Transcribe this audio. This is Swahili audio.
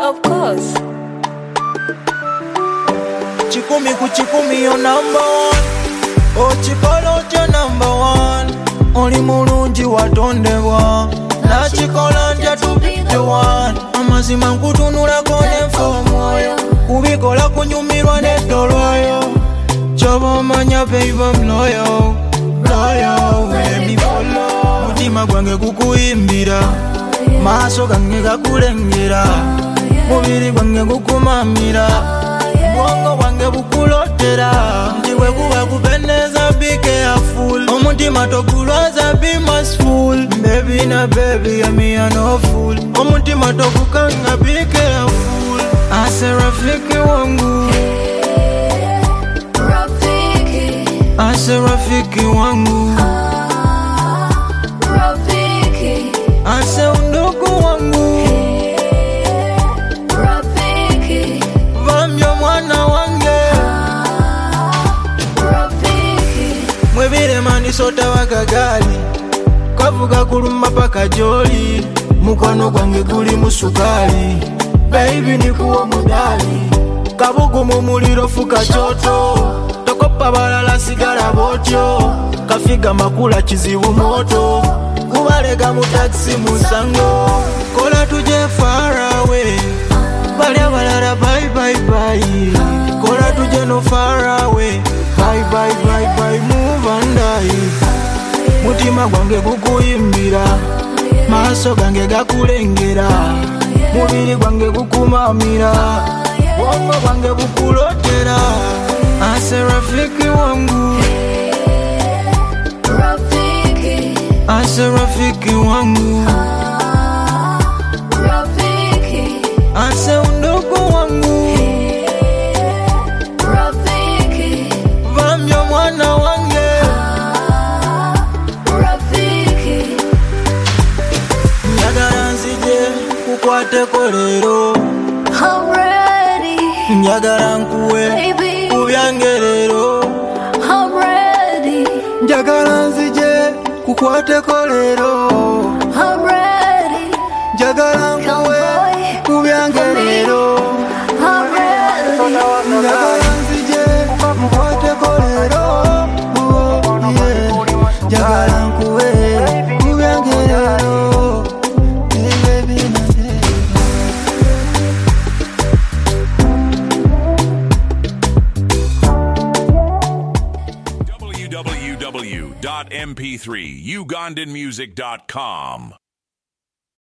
Of course. Chikumi ku chikumi yo number one. Oh chikolo cho number one. Oli mulungi watondebwa. Na chikola nja to be the one. Amazima nkutunula kone mfomoyo. Kubikola kunyumirwa nedolwayo. Chobo manya baby I'm loyal. Loyal, let me follow. Mutima gwange kukuimbira. Maaso gange gakulengera. Mubiri gwange gukumamira. Bwongo bwange bukulotera. Ndiwe kuba kupeneza be careful. Omutima tokulwaza be merciful. Baby na baby ya me a no fool. Omutima tokukanga be careful. Ase rafiki wangu. Ase rafiki wangu. Rafiki. Ase undugu wangu. Rafiki. Vambyo mwana wange. Rafiki. Mwebire mani sota wakagali. Kavuga kuluma paka joli. Mukono gwange guli musukali. Baby ni kuwa mudali. Kabugu mumuliro fuka choto. Tokopa balala sigara botyo. Kafiga makula chizibu moto. Kubalega mu taxi musango. Kola tuje far away. Balya balala bye bye bye. Kola tuje no far away. Bye bye bye bye move and die. Mutima gwange gukuimbira. Maaso gange gakulengera. Mubiri gwange gukumamira. Bwongo bwange bukulotera. Ase rafiki wangu. Rafiki. Ase rafiki wangu. Rafiki. Ase undugu wangu. Rafiki. Vambyo mwana wange. Rafiki. Njagala nzije kukwateko lero. I'm ready. Njagala nkuwe Baby. kubyange lero. I'm ready. Njagala nzije kukwateko lero. I'm ready. Njagala nkuwe kubyange lero. I'm ready. Njagala nzije kukwateko lero. Oh, yeah. Njagala nkuwe kubyange lero. Hey, baby, na baby. www.mp3ugandanmusic.com